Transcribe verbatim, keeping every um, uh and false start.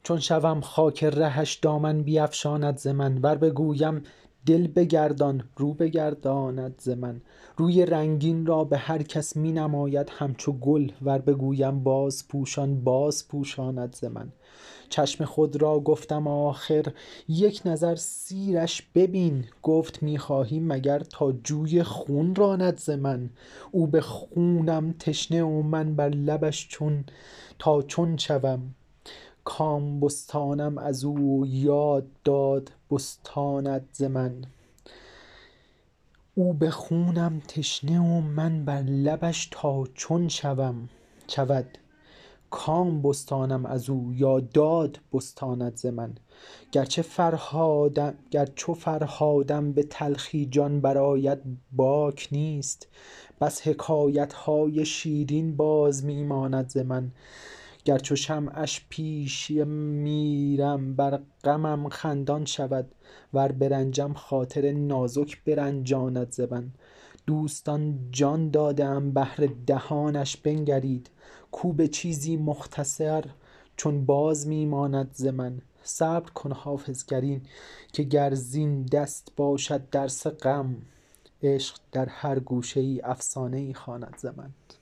چون شوم خاک رهش دامن بیفشاند ز من. ور بگویم دل بگردان رو بگرداند ز من. روی رنگین را به هر کس می نماید همچو گل. ور بگویم باز پوشان باز پوشاند ز من. چشم خود را گفتم آخر یک نظر سیرش ببین. گفت می خواهی مگر تا جوی خون راند ز من. او به خونم تشنه و من بر لبش چون تا چون شوم. کام بستانم از او یاد داد بستاند ز من. او به خونم تشنه و من بر لبش تا چون شوم شود. کام بستانم از او یا داد بستاند ز من. گرچه فرهادم گر چو فرهادم به تلخی جان برآید باک نیست. بس حکایت های شیرین باز می ماند ز من. گر چو شمعش پیشی میرم بر غمم خندان شود. ور برنجم خاطر نازک برنجاند ز من. دوستان جان داده ام بهر دهانش بنگرید. کو به چیزی مختصر چون باز می ماند ز من. صبر کن حافظ گر این که گر زین دست باشد درس غم. عشق در هر گوشه ای افسانه ای خواند ز من.